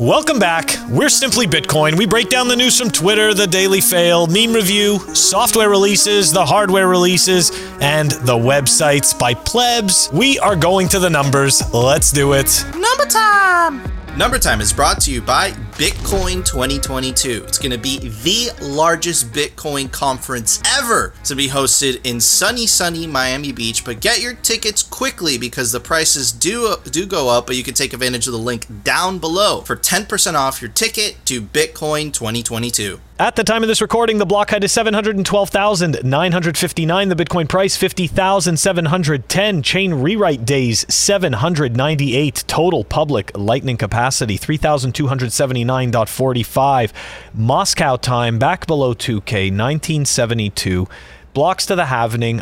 Welcome back. We're Simply Bitcoin. We break down the news from Twitter, the Daily Fail, meme review, software releases, the hardware releases, and the websites by plebs. We are going to the numbers. Let's do it. Number time! Number Time is brought to you by Bitcoin 2022. It's going to be the largest Bitcoin conference ever to be hosted in sunny Miami Beach. But get your tickets quickly because the prices do go up, but you can take advantage of the link down below for 10% off your ticket to Bitcoin 2022. At the time of this recording, the block height is 712,959. The Bitcoin price, 50,710. Chain rewrite days, 798. Total public lightning capacity, 3,279.45. Moscow time, back below 2K, 1972. Blocks to the halvening,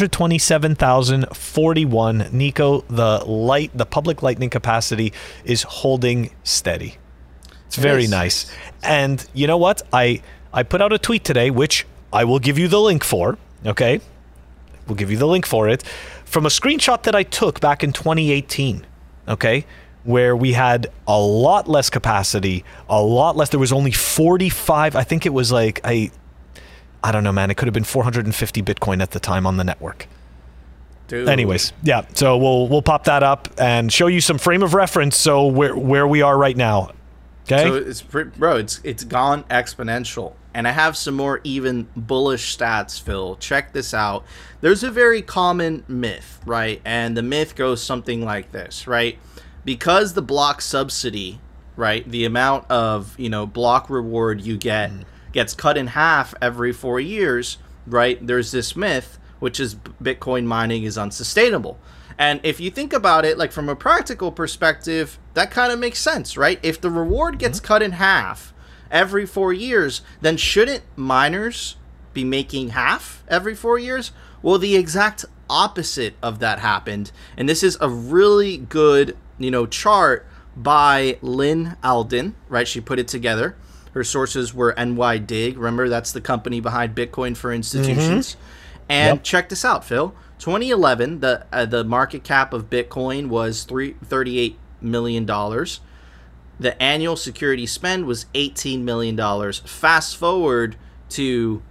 127,041. Nico, the public lightning capacity is holding steady. It's very nice. And you know what? I put out a tweet today, which I will give you the link for, okay? We'll give you the link for it, from a screenshot that I took back in 2018, okay? Where we had a lot less capacity, a lot less. There was only 45. I think it was like, I don't know, man. It could have been 450 Bitcoin at the time on the network. Dude. Anyways, yeah. So we'll pop that up and show you some frame of reference. So where we are right now. Okay. So it's gone exponential. And I have some more even bullish stats, Phil. Check this out. There's a very common myth, right? And the myth goes something like this, right? Because the block subsidy, right, the amount of, block reward you get gets cut in half every 4 years, right? There's this myth, which is Bitcoin mining is unsustainable. And if you think about it, like from a practical perspective, that kind of makes sense, right? If the reward gets cut in half every 4 years, then shouldn't miners be making half every 4 years? Well, the exact opposite of that happened. And this is a really good, chart by Lynn Alden, right? She put it together. Her sources were NYDIG. Remember, that's the company behind Bitcoin for Institutions. And check this out, Phil. 2011, the market cap of Bitcoin was $38 million. The annual security spend was $18 million. Fast forward to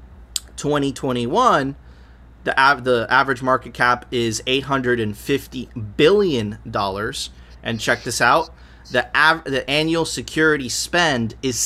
2021, the average market cap is $850 billion. And check this out. The annual security spend is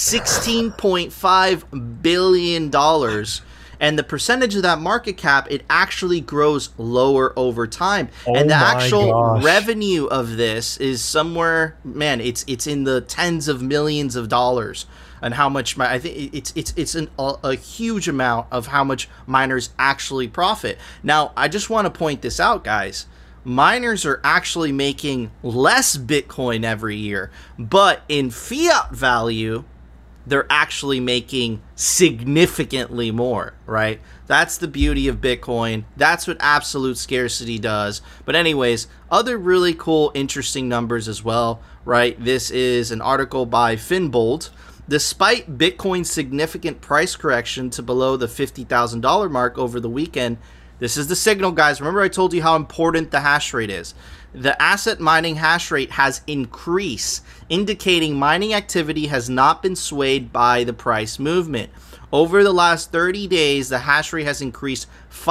$16.5 billion. And the percentage of that market cap, it actually grows lower over time. And the actual revenue of this is somewhere, man, it's in the tens of millions of dollars. And how much, I think it's a huge amount of how much miners actually profit. Now, I just want to point this out, guys. Miners are actually making less Bitcoin every year. But in fiat value, they're actually making significantly more, right? That's the beauty of Bitcoin. That's what absolute scarcity does. But anyways, other really cool, interesting numbers as well, right? This is an article by Finbold. Despite Bitcoin's significant price correction to below the $50,000 mark over the weekend, this is the signal, guys. Remember I told you how important the hash rate is. The asset mining hash rate has increased, indicating mining activity has not been swayed by the price movement. Over the last 30 days, the hash rate has increased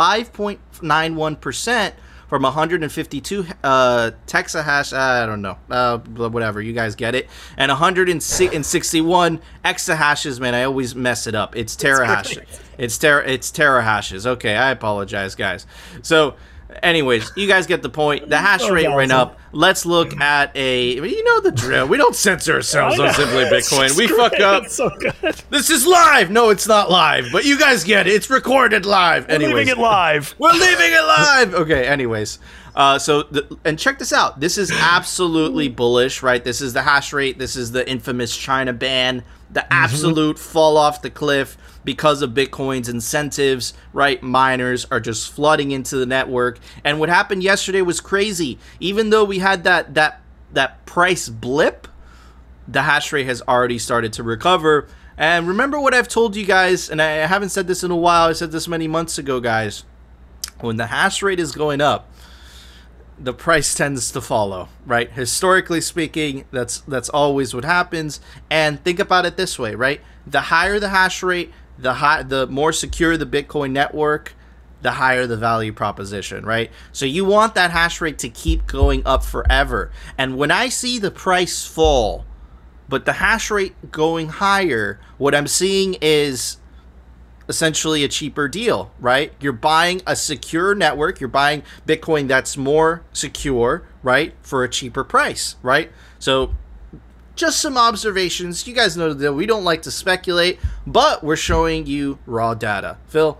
5.91% from 152 terahash, I don't know, whatever, you guys get it, and 161 exahashes, man, I always mess it up. It's terahash. It's terahashes. Okay, I apologize, guys. So, anyways, you guys get the point. The hash rate went up. Let's look at the drill. We don't censor ourselves on Simply Bitcoin. We fuck up. It's so good. This is live. No, it's not live, but you guys get it. It's recorded live. We're leaving it live. We're leaving it live. Okay, anyways. And check this out. This is absolutely bullish, right? This is the hash rate. This is the infamous China ban. The absolute fall off the cliff because of Bitcoin's incentives, right? Miners are just flooding into the network. And what happened yesterday was crazy. Even though we had that price blip, the hash rate has already started to recover. And remember what I've told you guys, and I haven't said this in a while. I said this many months ago, guys. When the hash rate is going up, the price tends to follow, right? Historically speaking, that's always what happens. And think about it this way, right? The higher the hash rate, the more secure the Bitcoin network, the higher the value proposition, right? So you want that hash rate to keep going up forever. And when I see the price fall, but the hash rate going higher, what I'm seeing is essentially a cheaper deal, right? You're buying a secure network. You're buying Bitcoin that's more secure, right? For a cheaper price, right? So just some observations. You guys know that we don't like to speculate, but we're showing you raw data. Phil?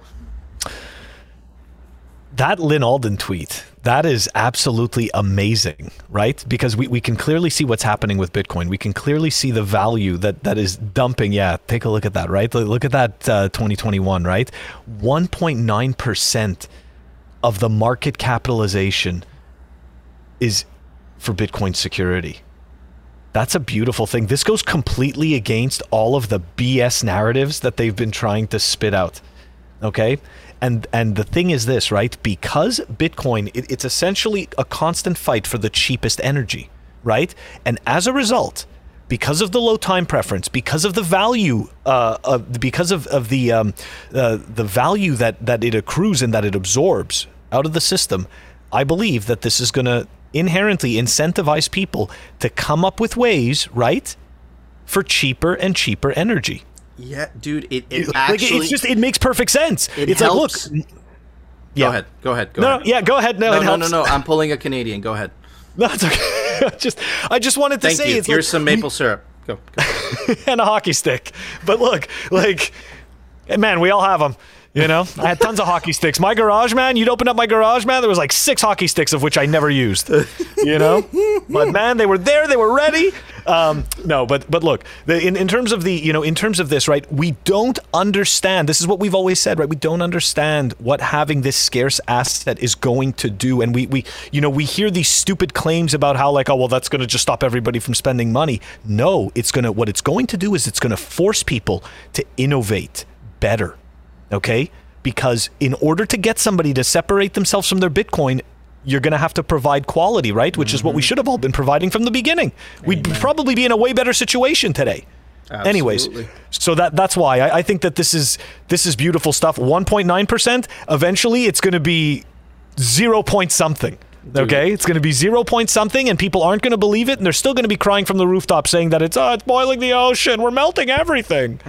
That Lynn Alden tweet, that is absolutely amazing, right? Because we can clearly see what's happening with Bitcoin. We can clearly see the value that is dumping. Yeah, take a look at that, right? Look at that 2021, right? 1.9% of the market capitalization is for Bitcoin security. That's a beautiful thing. This goes completely against all of the BS narratives that they've been trying to spit out, okay? And the thing is this, right? Because Bitcoin, it's essentially a constant fight for the cheapest energy, right? And as a result, because of the low time preference, because of the value, because of the value that it accrues and that it absorbs out of the system, I believe that this is going to inherently incentivize people to come up with ways, right, for cheaper and cheaper energy. Yeah, dude, it actually... It's just, it makes perfect sense. It's helps. Like, look... Yeah. Go ahead. Yeah, go ahead. No, I'm pulling a Canadian. Go ahead. No, it's okay. I just wanted to Thank say... you. It's Here's some maple syrup. Go. And a hockey stick. But look, like... Man, we all have them. You know, I had tons of hockey sticks. My garage, man, you'd open up my garage, man, there was like 6 hockey sticks of which I never used, you know? But man, they were there, they were ready. No, but look, in terms of the, you know, in terms of this, right, we don't understand, this is what we've always said, right? We don't understand what having this scarce asset is going to do. And we you know, we hear these stupid claims about how like, oh, well, that's going to just stop everybody from spending money. No, what it's going to do is it's going to force people to innovate better. Okay? Because in order to get somebody to separate themselves from their Bitcoin, you're going to have to provide quality, right? Which is what we should have all been providing from the beginning. We'd probably be in a way better situation today. Absolutely. Anyways, so that's why I think that this is beautiful stuff. 1.9%, eventually it's going to be 0 point something. Okay, it's going to be 0 point something, and people aren't going to believe it, and they're still going to be crying from the rooftop saying that it's boiling the ocean, we're melting everything.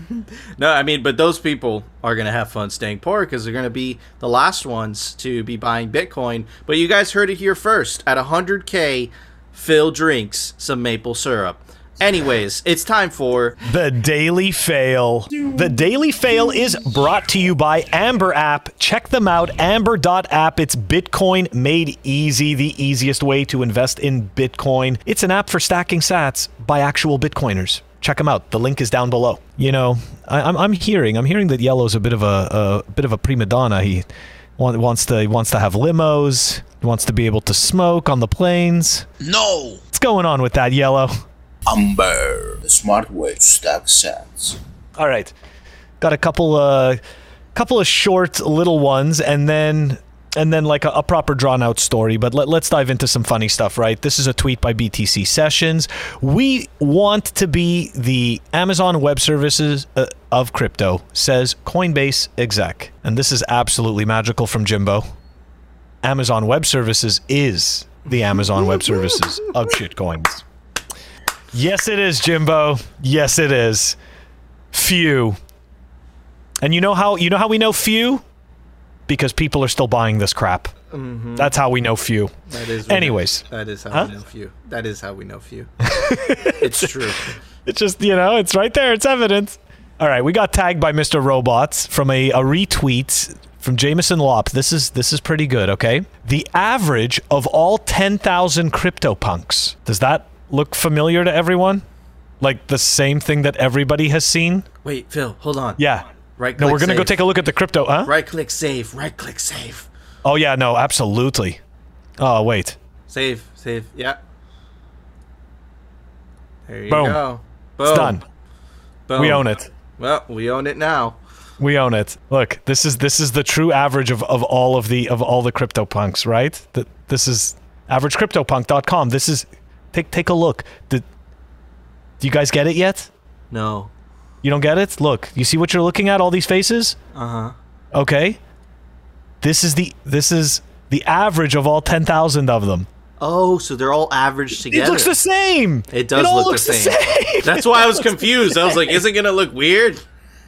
No, I mean, but those people are going to have fun staying poor because they're going to be the last ones to be buying Bitcoin. But you guys heard it here first. At 100K, Phil drinks some maple syrup. Anyways, it's time for the Daily Fail. The Daily Fail is brought to you by Amber App. Check them out, amber.app. It's Bitcoin made easy, the easiest way to invest in Bitcoin. It's an app for stacking sats by actual Bitcoiners. Check them out. The link is down below. You know, I'm hearing that Yellow's a bit of a prima donna. He wants to have limos. He wants to be able to smoke on the planes. No. What's going on with that, Yellow? Amber, the smart way to stack sats. All right, got a couple of short little ones, and then like a proper drawn out story. But let's dive into some funny stuff, right? This is a tweet by BTC Sessions. We want to be the Amazon Web Services of crypto, says Coinbase exec, and this is absolutely magical from Jimbo. Amazon Web Services is the Amazon Web Services of shitcoins. Yes, it is, Jimbo. Yes, it is. Few. And you know how we know few? Because people are still buying this crap. Mm-hmm. That's how we know few. Anyways. That is how we know few. That is how we know few. It's true. It's just, you know, it's right there. It's evidence. All right, we got tagged by Mr. Robots from a retweet from Jameson Lopp. This is pretty good, okay? The average of all 10,000 CryptoPunks. Does that look familiar to everyone? Like the same thing that everybody has seen? Wait, Phil, hold on. Yeah. Right-click No, we're going to go take a look at the crypto, huh? Right-click save. Right-click save. Oh, yeah, no, absolutely. Oh, wait. Save. Yeah. There you Boom. go. Boom. It's done. Boom. We own it. Well, we own it now. We own it. Look, this is the true average of all the CryptoPunks, right? This is averagecryptopunk.com. This is take a look. Do you guys get it yet? No. You don't get it? Look, you see what you're looking at? All these faces? Uh-huh. Okay. This is the average of all 10,000 of them. Oh, so they're all averaged together. It looks the same. It does all look looks the same. That's why I was confused. I was like, is it going to look weird?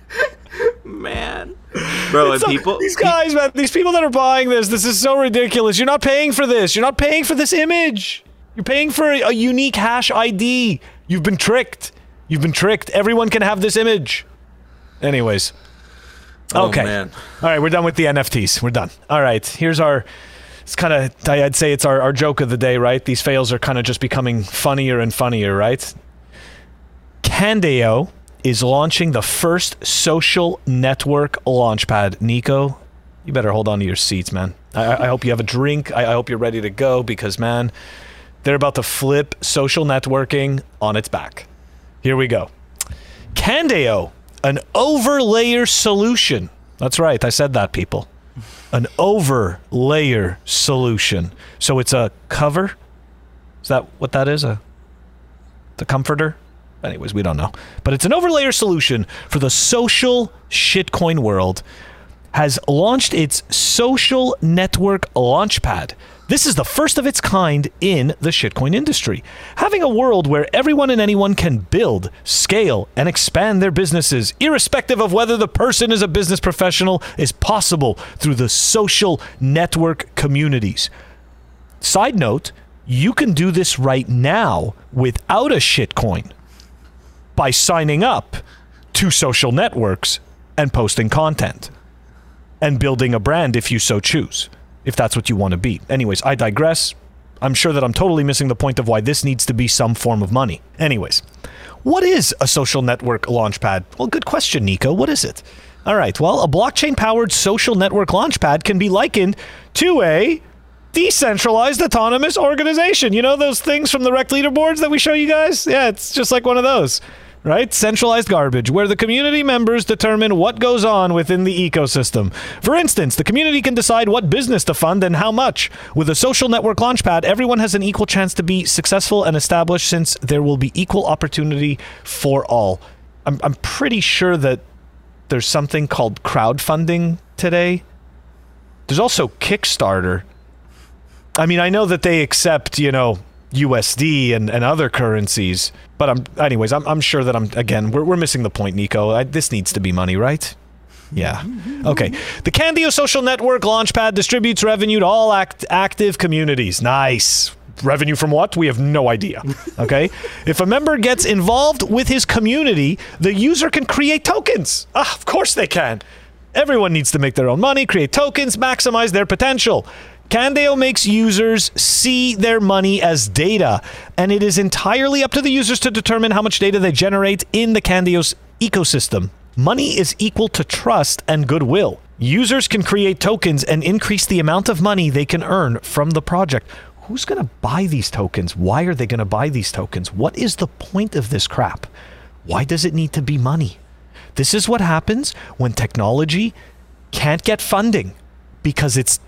Man. Bro, and these guys, man, these people that are buying this is so ridiculous. You're not paying for this. You're not paying for this image. You're paying for a unique hash ID. You've been tricked. You've been tricked. Everyone can have this image. Anyways. Okay. Oh, man. All right, we're done with the NFTs. We're done. All right, here's our... It's kind of... I'd say it's our joke of the day, right? These fails are kind of just becoming funnier and funnier, right? Candeo is launching the first social network launchpad. Nico, you better hold on to your seats, man. I hope you have a drink. I hope you're ready to go because, man, they're about to flip social networking on its back. Here we go. Candeo, an overlayer solution. That's right. I said that, people. An overlayer solution. So it's a cover? Is that what that is? The comforter? Anyways, we don't know. But it's an overlayer solution for the social shitcoin world. Has launched its social network launchpad. This is the first of its kind in the shitcoin industry. Having a world where everyone and anyone can build, scale, and expand their businesses, irrespective of whether the person is a business professional, is possible through the social network communities. Side note, you can do this right now without a shitcoin by signing up to social networks and posting content and building a brand if you so choose, if that's what you want to be. Anyways, I digress. I'm sure that I'm totally missing the point of why this needs to be some form of money. Anyways, what is a social network launchpad? Well, good question, Nico. What is it? All right, well, a blockchain-powered social network launchpad can be likened to a decentralized autonomous organization. You know those things from the Rect leaderboards that we show you guys? Yeah, it's just like one of those. Right? Centralized garbage, where the community members determine what goes on within the ecosystem. For instance, the community can decide what business to fund and how much. With a social network launchpad, everyone has an equal chance to be successful and established since there will be equal opportunity for all. I'm pretty sure that there's something called crowdfunding today. There's also Kickstarter. I mean, I know that they accept, USD and other currencies, but I'm sure that we're missing the point, Nico. This needs to be money, right? Yeah. Okay. The Candeo Social Network Launchpad distributes revenue to all active communities. Nice. Revenue from what? We have no idea. Okay. If a member gets involved with his community, the user can create tokens. Of course they can. Everyone needs to make their own money, create tokens, maximize their potential. Candeo makes users see their money as data, and it is entirely up to the users to determine how much data they generate in the Candeo's ecosystem. Money is equal to trust and goodwill. Users can create tokens and increase the amount of money they can earn from the project. Who's going to buy these tokens? Why are they going to buy these tokens? What is the point of this crap? Why does it need to be money? This is what happens when technology can't get funding because it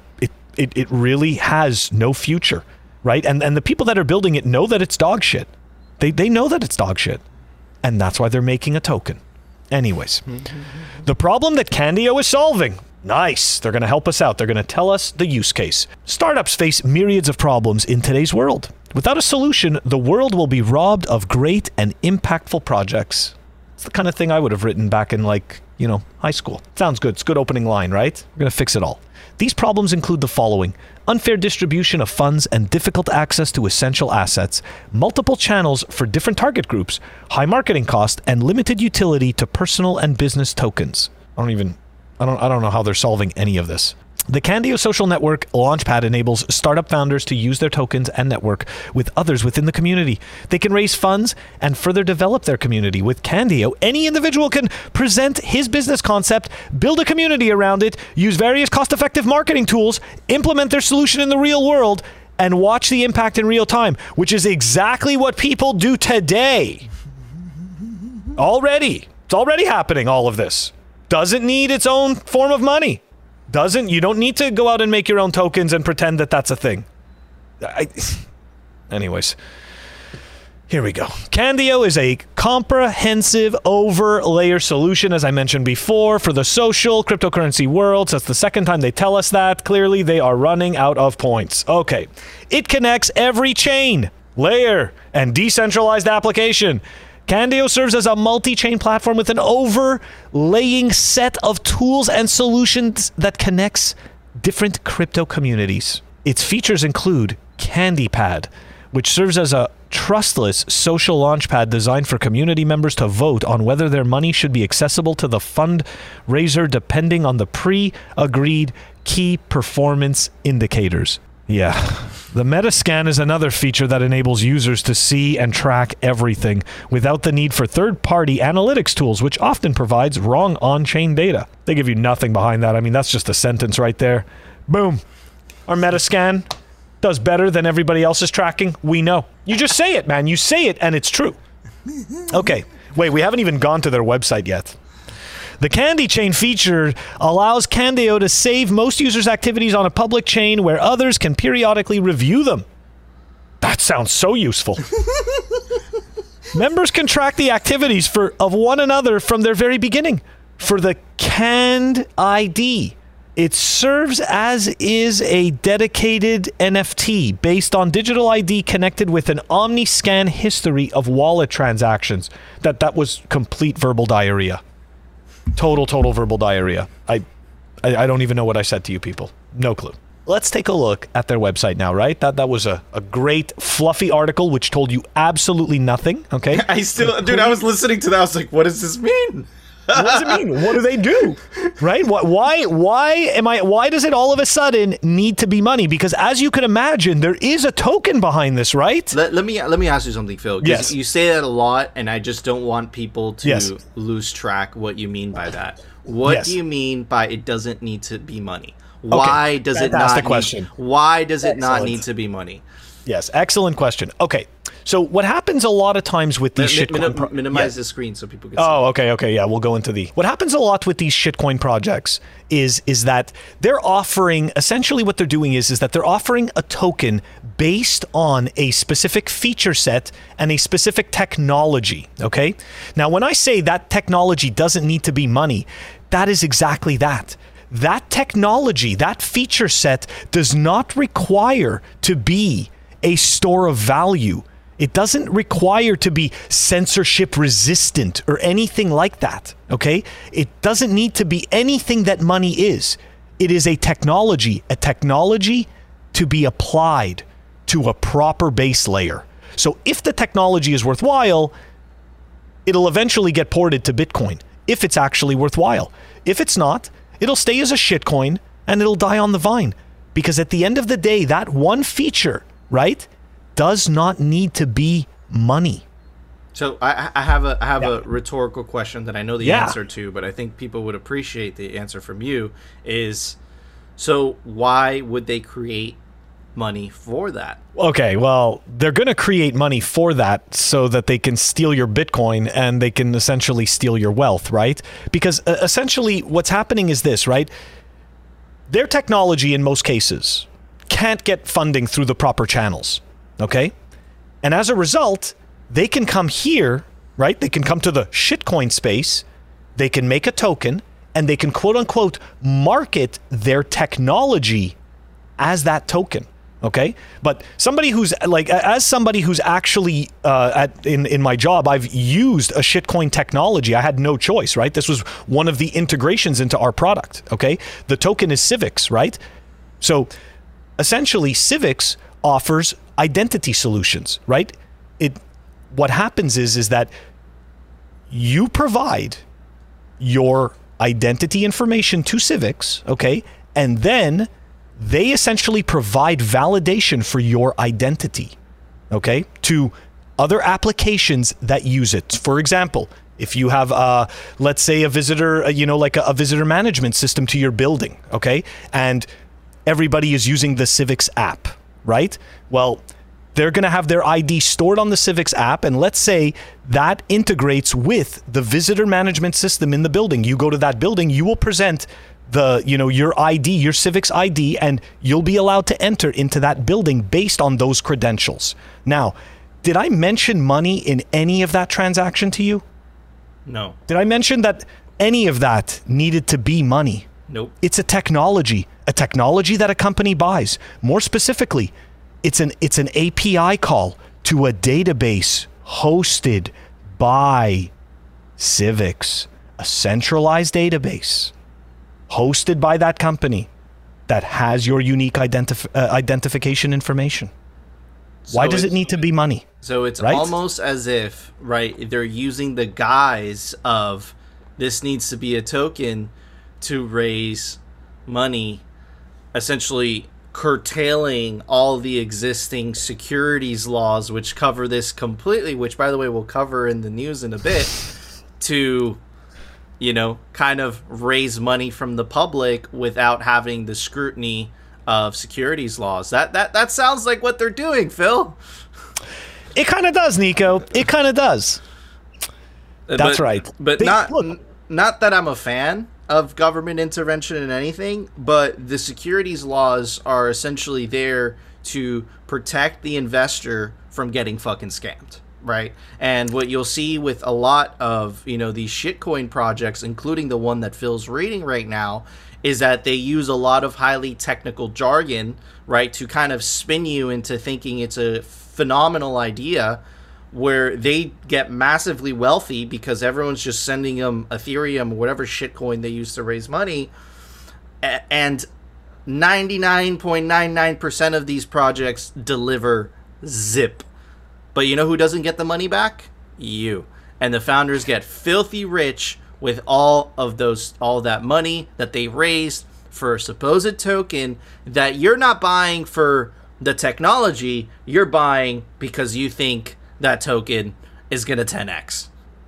really has no future, right? And the people that are building it know that it's dog shit. They know that it's dog shit. And that's why they're making a token. Anyways, the problem that Candeo is solving. Nice. They're going to help us out. They're going to tell us the use case. Startups face myriads of problems in today's world. Without a solution, the world will be robbed of great and impactful projects. It's the kind of thing I would have written back in high school. Sounds good. It's a good opening line, right? We're going to fix it all. These problems include the following: unfair distribution of funds and difficult access to essential assets, multiple channels for different target groups, high marketing cost, and limited utility to personal and business tokens. I don't know how they're solving any of this. The Candeo Social Network Launchpad enables startup founders to use their tokens and network with others within the community. They can raise funds and further develop their community. With Candeo, any individual can present his business concept, build a community around it, use various cost-effective marketing tools, implement their solution in the real world, and watch the impact in real time, which is exactly what people do today. Already. It's already happening, all of this. Doesn't need its own form of money. You don't need to go out and make your own tokens and pretend that that's a thing. Anyways. Here we go. Candio is a comprehensive over-layer solution, as I mentioned before, for the social cryptocurrency world. So that's the second time they tell us that. Clearly, they are running out of points. Okay. It connects every chain, layer, and decentralized application. Candio serves as a multi-chain platform with an overlaying set of tools and solutions that connects different crypto communities. Its features include CandyPad, which serves as a trustless social launchpad designed for community members to vote on whether their money should be accessible to the fundraiser depending on the pre-agreed key performance indicators. Yeah. The Metascan is another feature that enables users to see and track everything without the need for third-party analytics tools, which often provides wrong on-chain data. They give you nothing behind that. I mean, that's just a sentence right there. Boom. Our Metascan does better than everybody else's tracking. We know. You just say it, man. You say it, and it's true. Okay. Wait, we haven't even gone to their website yet. The Candy Chain feature allows Candio to save most users' activities on a public chain where others can periodically review them. That sounds so useful. Members can track the activities of one another from their very beginning. For the Cand ID, it serves as is a dedicated NFT based on digital ID connected with an OmniScan history of wallet transactions. That was complete verbal diarrhea. Total verbal diarrhea. I don't even know what I said to you people. No clue. Let's take a look at their website now, right? That was a great fluffy article which told you absolutely nothing, okay? I was listening to that. I was like, what does this mean? What does it mean? What do they do? Right? Why does it all of a sudden need to be money? Because as you can imagine, there is a token behind this, right? Let me ask you something, Phil. Yes. You say that a lot, and I just don't want people to lose track what you mean by that. What do you mean by it doesn't need to be money? Why does it not need to be money? Yes, excellent question. Okay. So what happens a lot of times with these shitcoin minimize the screen so people can see. Oh, okay, yeah, we'll go into what happens a lot with these shitcoin projects is that they're offering, essentially what they're doing is that they're offering a token based on a specific feature set and a specific technology, okay? Now, when I say that technology doesn't need to be money, that is exactly that. That technology, that feature set does not require to be a store of value. It doesn't require to be censorship resistant or anything like that, okay? It doesn't need to be anything that money is. It is a technology to be applied to a proper base layer. So if the technology is worthwhile, it'll eventually get ported to Bitcoin, if it's actually worthwhile. If it's not, it'll stay as a shitcoin and it'll die on the vine. Because at the end of the day, that one feature, right, does not need to be money. So I have a rhetorical question that I know the answer to, but I think people would appreciate the answer from you. Is so why would they create money for that? Okay, well, they're going to create money for that so that they can steal your Bitcoin and they can essentially steal your wealth, right? Because essentially what's happening is this, right? Their technology in most cases can't get funding through the proper channels. Okay? And as a result, they can come here, right? They can come to the shitcoin space, they can make a token, and they can quote unquote market their technology as that token. Okay? But somebody who's actually in my job, I've used a shitcoin technology. I had no choice, right? This was one of the integrations into our product. Okay? The token is Civics, right? So essentially, Civics offers identity solutions, right? What happens is that you provide your identity information to Civics, okay? And then they essentially provide validation for your identity, okay? To other applications that use it. For example, if you have, let's say a visitor, like a visitor management system to your building, okay? And everybody is using the Civics app, right? Well, they're going to have their ID stored on the Civics app, and let's say that integrates with the visitor management system in the building. You go to that building, you will present your ID, your Civix ID, and you'll be allowed to enter into that building based on those credentials. Now, did I mention money in any of that transaction to you? No. Did I mention that any of that needed to be money? Nope. It's a technology that a company buys. More specifically, it's an API call to a database hosted by Civix, a centralized database hosted by that company that has your unique identification information. Why does it need to be money? So it's right? almost as if, right, they're using the guise of this needs to be a token to raise money, essentially curtailing all the existing securities laws which cover this completely, which, by the way, we'll cover in the news in a bit, to, kind of raise money from the public without having the scrutiny of securities laws. That sounds like what they're doing, Phil. It kind of does, Nico. It kind of does. That's right. But not that I'm a fan of government intervention in anything, but the securities laws are essentially there to protect the investor from getting fucking scammed, right? And what you'll see with a lot of, these shitcoin projects, including the one that Phil's reading right now, is that they use a lot of highly technical jargon, right, to kind of spin you into thinking it's a phenomenal idea, where they get massively wealthy because everyone's just sending them Ethereum or whatever shitcoin they use to raise money. And 99.99% of these projects deliver zip. But you know who doesn't get the money back? You. And the founders get filthy rich with all that money that they raised for a supposed token that you're not buying for the technology, you're buying because you think that token is going to 10x.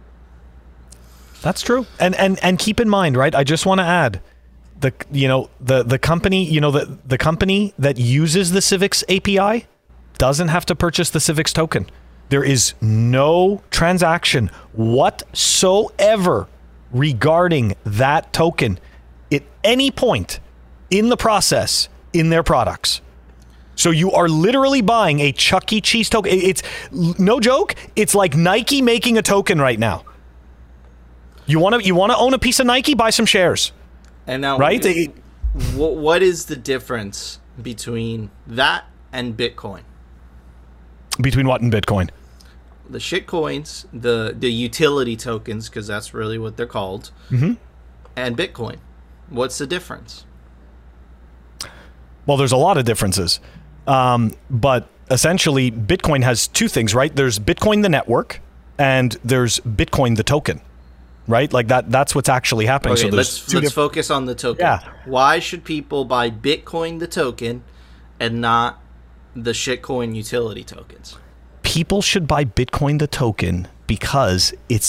That's true. And keep in mind, right? I just want to add the company, the company that uses the Civix API doesn't have to purchase the Civix token. There is no transaction whatsoever regarding that token at any point in the process in their products. So you are literally buying a Chuck E. Cheese token. It's no joke. It's like Nike making a token right now. You want to own a piece of Nike? Buy some shares. And now, right? What is the difference between that and Bitcoin? Between what and Bitcoin? The shit coins, the utility tokens, because that's really what they're called, and Bitcoin. What's the difference? Well, there's a lot of differences. But essentially, Bitcoin has two things, right? There's Bitcoin, the network, and there's Bitcoin, the token, right? Like that's what's actually happening. Okay, So let's focus on the token. Yeah. Why should people buy Bitcoin, the token, and not the shitcoin utility tokens? People should buy Bitcoin, the token, because it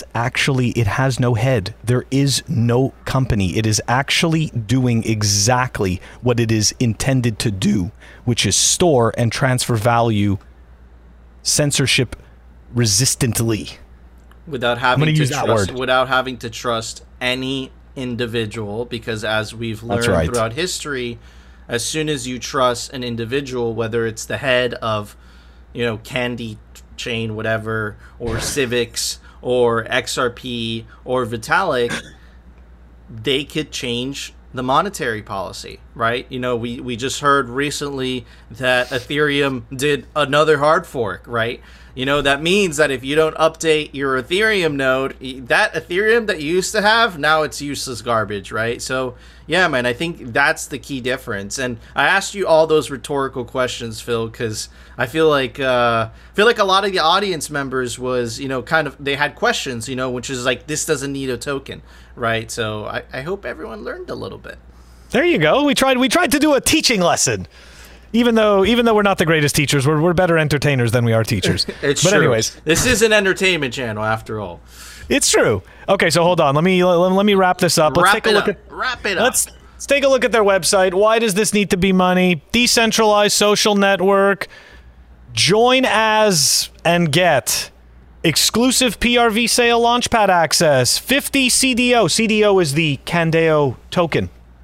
has no head. There is no company. It is actually doing exactly what it is intended to do, which is store and transfer value censorship resistantly. Without having to trust any individual, because as we've learned throughout history, as soon as you trust an individual, whether it's the head of Candy Chain, whatever, or Civix, or XRP, or Vitalik, they could change the monetary policy, right? We just heard recently that Ethereum did another hard fork, right? That means that if you don't update your Ethereum node, that Ethereum that you used to have, now it's useless garbage, right? So, yeah, man, I think that's the key difference. And I asked you all those rhetorical questions, Phil, because I feel like a lot of the audience members was, they had questions, which is like, this doesn't need a token, right? So I hope everyone learned a little bit. There you go. We tried to do a teaching lesson. Even though we're not the greatest teachers, we're better entertainers than we are teachers. It's but true. Anyways, this is an entertainment channel after all. It's true. Okay, so hold on. Let me wrap this up. Wrap it up. Let's take a look at their website. Why does this need to be money? Decentralized social network. Join as and get exclusive PRV sale launchpad access. 50 CDO. CDO is the Candeo token.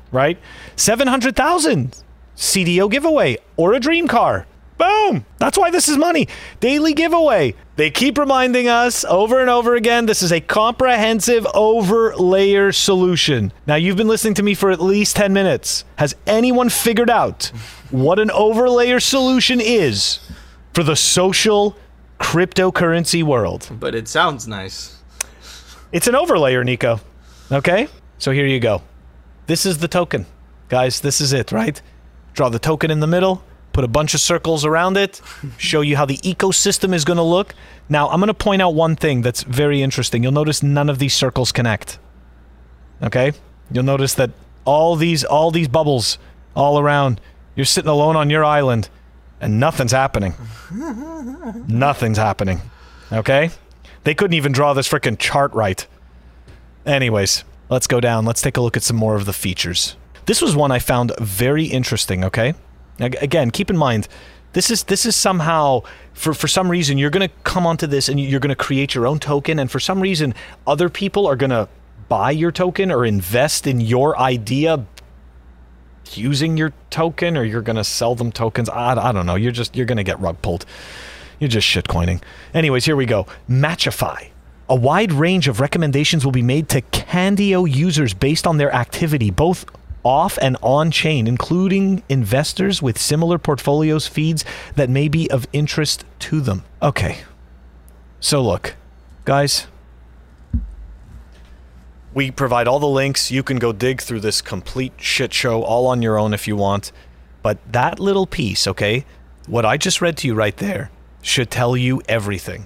right? 700,000 CDO giveaway or a dream car. Boom! That's why this is money. Daily giveaway. They keep reminding us over and over again, this is a comprehensive overlayer solution. Now, you've been listening to me for at least 10 minutes. Has anyone figured out what an overlayer solution is for the social cryptocurrency world? But it sounds nice. It's an overlayer, Nico. Okay? So here you go. This is the token. Guys, this is it, right? Draw the token in the middle. Put a bunch of circles around it, show you how the ecosystem is going to look. Now, I'm going to point out one thing that's very interesting. You'll notice none of these circles connect. Okay? You'll notice that all these bubbles all around, you're sitting alone on your island, and nothing's happening. Nothing's happening. Okay? They couldn't even draw this freaking chart right. Anyways, let's go down. Let's take a look at some more of the features. This was one I found very interesting, okay? Again, keep in mind, this is somehow, for some reason, you're going to come onto this and you're going to create your own token, and for some reason, other people are going to buy your token or invest in your idea using your token, or you're going to sell them tokens. I don't know. You're going to get rug pulled. You're just shitcoining. Anyways, here we go. Matchify. A wide range of recommendations will be made to Candio users based on their activity, both off and on chain, including investors with similar portfolios feeds that may be of interest to them. Okay. So look, guys, we provide all the links. You can go dig through this complete shit show all on your own if you want. But that little piece, okay, what I just read to you right there should tell you everything.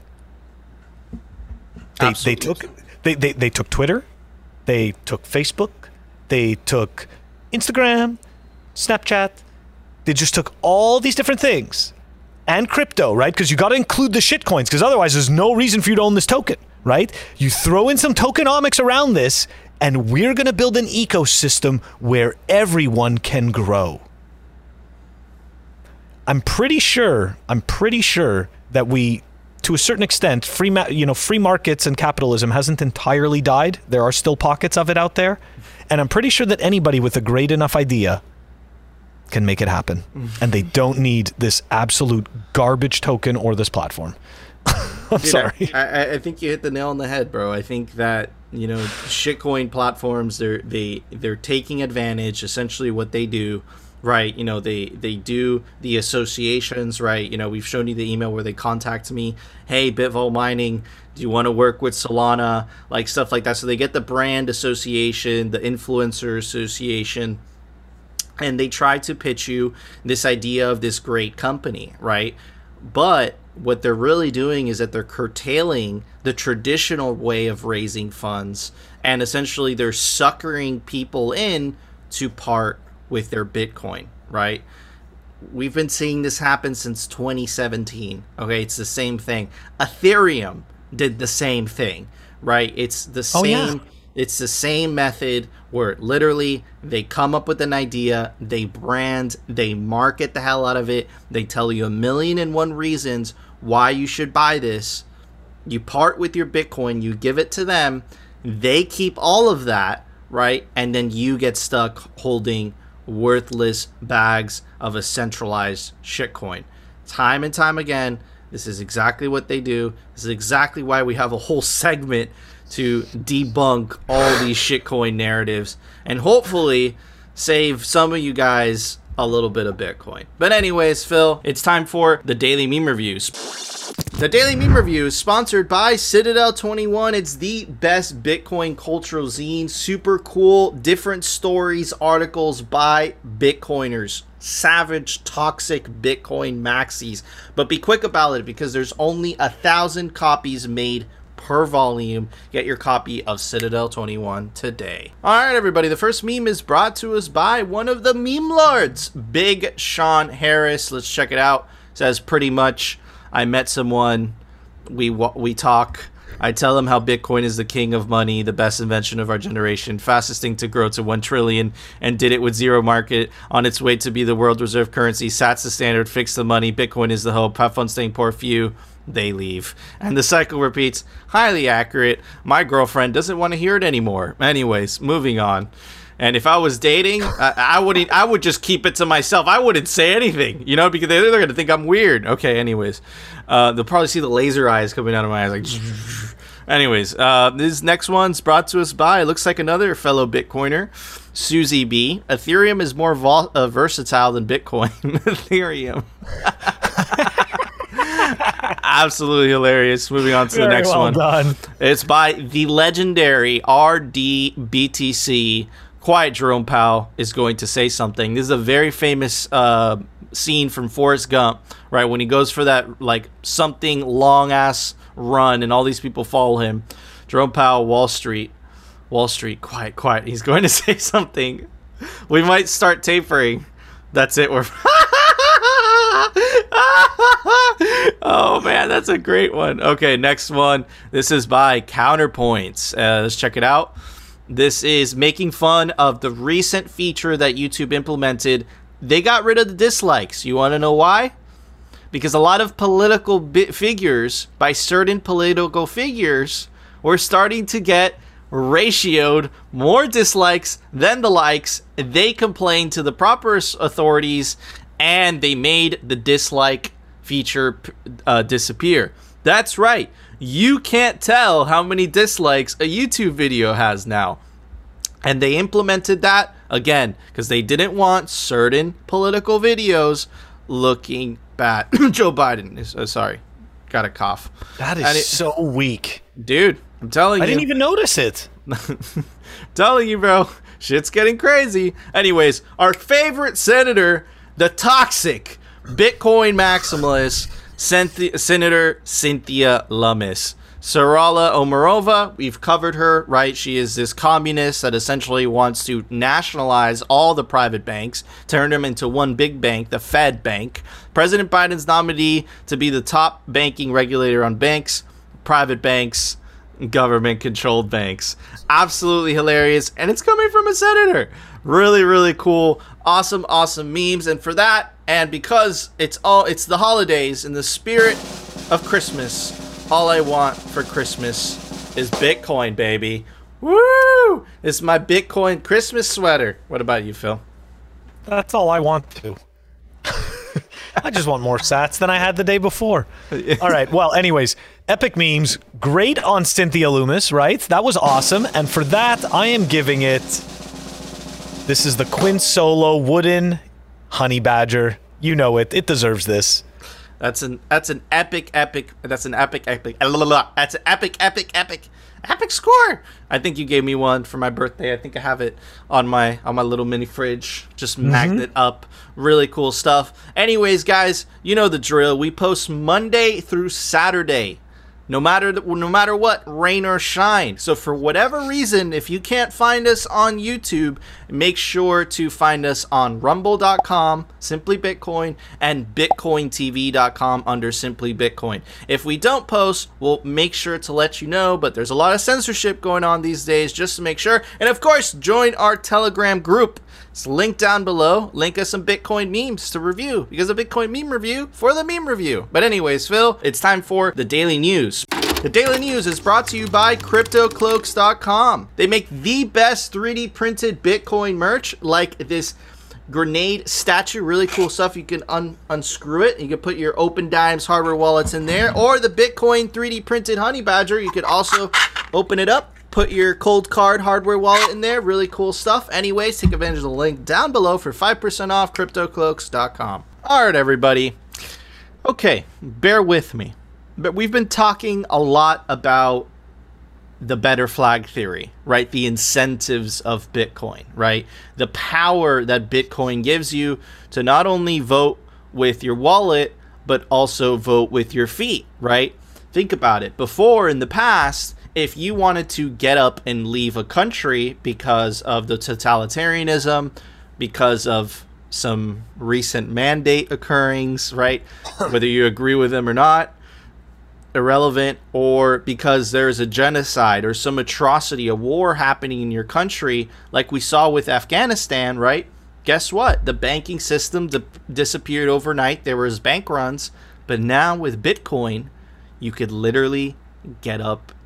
They took Twitter, they took Facebook, they took Instagram, Snapchat. They just took all these different things and crypto, right? Because you got to include the shitcoins, because otherwise there's no reason for you to own this token, right? You throw in some tokenomics around this, and we're going to build an ecosystem where everyone can grow. I'm pretty sure that we, to a certain extent, free markets and capitalism hasn't entirely died. There are still pockets of it out there. And I'm pretty sure that anybody with a great enough idea can make it happen. And they don't need this absolute garbage token or this platform. I'm sorry. I think you hit the nail on the head, bro. I think that, shitcoin platforms, they're taking advantage. Essentially what they do, right? They do the associations, right? We've shown you the email where they contact me. Hey, Bitvol Mining, do you want to work with Solana? Like stuff like that. So they get the brand association, the influencer association, and they try to pitch you this idea of this great company, right? But what they're really doing is that they're curtailing the traditional way of raising funds, and essentially they're suckering people in to part with their Bitcoin, right? We've been seeing this happen since 2017. Okay, it's the same thing. Ethereum did the same thing, right? It's the same. Yeah. It's the same method where literally they come up with an idea, they brand, they market the hell out of it, they tell you 1,000,001 reasons why you should buy this. You part with your Bitcoin, you give it to them, they keep all of that, right? And then you get stuck holding worthless bags of a centralized shitcoin. Time and time again, this is exactly what they do. This is exactly why we have a whole segment to debunk all these shitcoin narratives and hopefully save some of you guys a little bit of Bitcoin. But anyways, Phil, it's time for the Daily Meme Reviews. The Daily Meme Review is sponsored by Citadel 21. It's the best Bitcoin cultural zine. Super cool, different stories, articles by Bitcoiners. Savage, toxic Bitcoin maxis. But be quick about it because there's only 1,000 copies made per volume. Get your copy of Citadel 21 today. Alright everybody, the first meme is brought to us by one of the meme lords, Big Sean Harris. Let's check it out. It says pretty much, I met someone, we talk, I tell him how Bitcoin is the king of money, the best invention of our generation, fastest thing to grow to 1 trillion, and did it with zero market, on its way to be the world reserve currency, sats the standard, fix the money, Bitcoin is the hope, have fun staying poor, few, they leave. And the cycle repeats, highly accurate, my girlfriend doesn't want to hear it anymore. Anyways, moving on. And if I was dating, I would just keep it to myself. I wouldn't say anything, you know, because they're going to think I'm weird. Okay, anyways. They'll probably see the laser eyes coming out of my eyes. Like, anyways, this next one's brought to us by, it looks like another fellow Bitcoiner, Susie B. Ethereum is more versatile than Bitcoin. Ethereum. Absolutely hilarious. Moving on to the next one. Done. It's by the legendary RDBTC. Quiet Jerome Powell is going to say something. This is a very famous scene from Forrest Gump, right? When he goes for that like something long ass run and all these people follow him. Jerome Powell, Wall Street, quiet. He's going to say something. We might start tapering. That's it. We're oh man, that's a great one. Okay, next one. This is by Counterpoints. Let's check it out. This is making fun of the recent feature that YouTube implemented. They got rid of the dislikes. You want to know why? Because a lot of political figures, by certain political figures, were starting to get ratioed more dislikes than the likes. They complained to the proper authorities, and they made the dislike feature disappear. That's right. You can't tell how many dislikes a YouTube video has now. And they implemented that, again, because they didn't want certain political videos looking bad. Joe Biden is, sorry, got a cough. That is so weak. Dude, I'm telling you. I didn't even notice it. Telling you, bro. Shit's getting crazy. Anyways, our favorite senator, the toxic Bitcoin maximalist, Senator Cynthia Lummis. Sarala Omarova, we've covered her, right? She is this communist that essentially wants to nationalize all the private banks, turn them into one big bank, the Fed Bank. President Biden's nominee to be the top banking regulator on banks, private banks, government-controlled banks. Absolutely hilarious, and it's coming from a senator. Really, really cool. Awesome memes, and for that, and because it's the holidays in the spirit of Christmas, all I want for Christmas is Bitcoin, baby. Woo! It's my Bitcoin Christmas sweater. What about you, Phil? That's all I want to. I just want more sats than I had the day before. All right. Well, anyways, epic memes. Great on Cynthia Lummis, right? That was awesome. And for that, I am giving it... This is the Quint Solo wooden honey badger. You know it. It deserves this. That's an epic score. I think you gave me one for my birthday. I think I have it on my little mini fridge. Just magnet up. Really cool stuff. Anyways, guys, you know the drill. We post Monday through Saturday. No matter what, rain or shine. So for whatever reason, if you can't find us on YouTube, make sure to find us on rumble.com, Simply Bitcoin, and bitcointv.com under Simply Bitcoin. If we don't post, we'll make sure to let you know, but there's a lot of censorship going on these days, just to make sure. And of course, join our Telegram group. It's linked down below. Link us some Bitcoin memes to review, because a Bitcoin meme review for the meme review. But anyways, Phil, it's time for the Daily News. The Daily News is brought to you by CryptoCloaks.com. They make the best 3D printed Bitcoin merch, like this grenade statue. Really cool stuff. You can unscrew it. You can put your Open Dimes hardware wallets in there, or the Bitcoin 3D printed honey badger. You could also open it up, put your cold card hardware wallet in there. Really cool stuff. Anyways, take advantage of the link down below for 5% off CryptoCloaks.com. All right, everybody. Okay, bear with me. But we've been talking a lot about the better flag theory, right? The incentives of Bitcoin, right? The power that Bitcoin gives you to not only vote with your wallet, but also vote with your feet, right? Think about it. Before, in the past, if you wanted to get up and leave a country because of the totalitarianism, because of some recent mandate occurrings, right? Whether you agree with them or not, irrelevant, or because there's a genocide or some atrocity, a war happening in your country, like we saw with Afghanistan, right? Guess what? The banking system disappeared overnight. There was bank runs, but now with Bitcoin, you could literally get up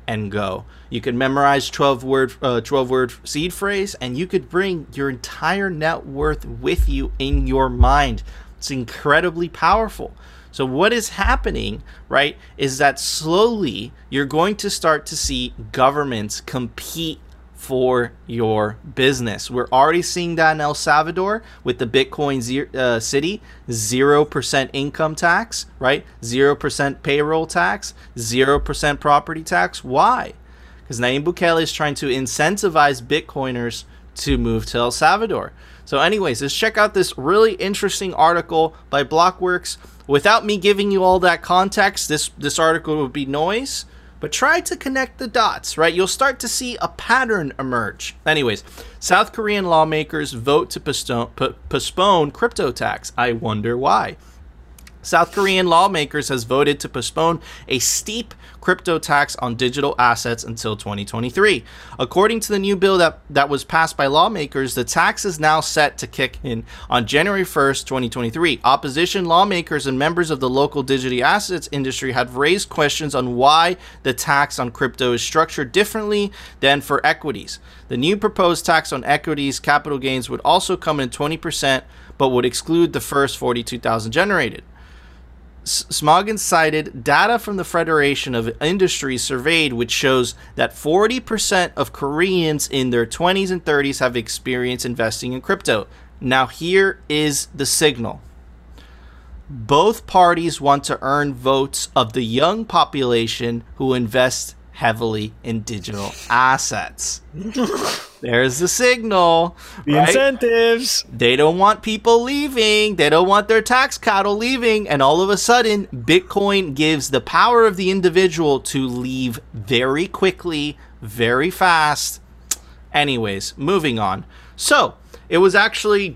and go. You could memorize 12-word seed phrase, and you could bring your entire net worth with you in your mind. It's incredibly powerful. So what is happening, right, is that slowly you're going to start to see governments compete for your business. We're already seeing that in El Salvador with the Bitcoin city, 0% income tax, right? 0% payroll tax, 0% property tax. Why? Because Nayib Bukele is trying to incentivize Bitcoiners to move to El Salvador. So anyways, let's check out this really interesting article by Blockworks. Without me giving you all that context, this article would be noise. But try to connect the dots, right? You'll start to see a pattern emerge. Anyways, South Korean lawmakers vote to postpone crypto tax. I wonder why. South Korean lawmakers has voted to postpone a steep crypto tax on digital assets until 2023. According to the new bill that was passed by lawmakers, the tax is now set to kick in on January 1st, 2023. Opposition lawmakers and members of the local digital assets industry have raised questions on why the tax on crypto is structured differently than for equities. The new proposed tax on equities capital gains would also come in 20%, but would exclude the first 42,000 generated. Smoggins cited data from the Federation of Industries surveyed, which shows that 40% of Koreans in their 20s and 30s have experience investing in crypto. Now, here is the signal. Both parties want to earn votes of the young population who invest heavily in digital assets. There's the signal. The right? incentives. They don't want people leaving. They don't want their tax cattle leaving. And all of a sudden, Bitcoin gives the power of the individual to leave very quickly, very fast. Anyways, moving on. So, it was actually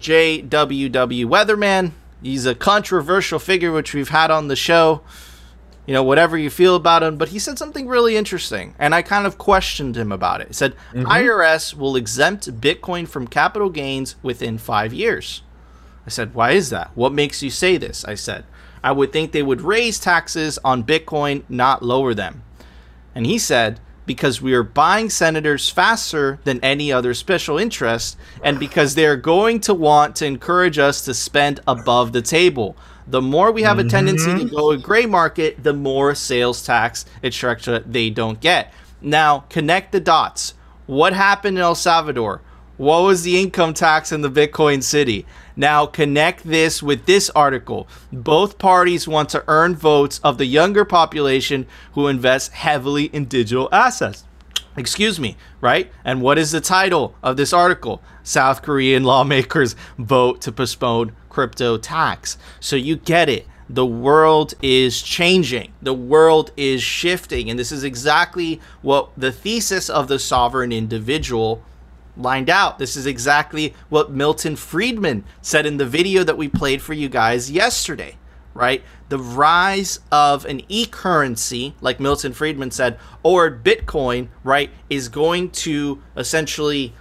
JWW Weatherman. He's a controversial figure, which we've had on the show. You know, whatever you feel about him, but he said something really interesting, and I kind of questioned him about it. He said, IRS will exempt Bitcoin from capital gains within 5 years. I said, why is that? What makes you say this? I said, I would think they would raise taxes on Bitcoin, not lower them. And he said, because we are buying senators faster than any other special interest, and because they're going to want to encourage us to spend above the table. The more we have a tendency to go a gray market, the more sales tax, etc. they don't get. Now, connect the dots. What happened in El Salvador? What was the income tax in the Bitcoin city? Now, connect this with this article. Both parties want to earn votes of the younger population who invest heavily in digital assets. Excuse me, right? And what is the title of this article? South Korean lawmakers vote to postpone crypto tax. So you get it. The world is changing. The world is shifting. And this is exactly what the thesis of the sovereign individual lined out. This is exactly what Milton Friedman said in the video that we played for you guys yesterday, right? The rise of an e-currency, like Milton Friedman said, or Bitcoin, right, is going to essentially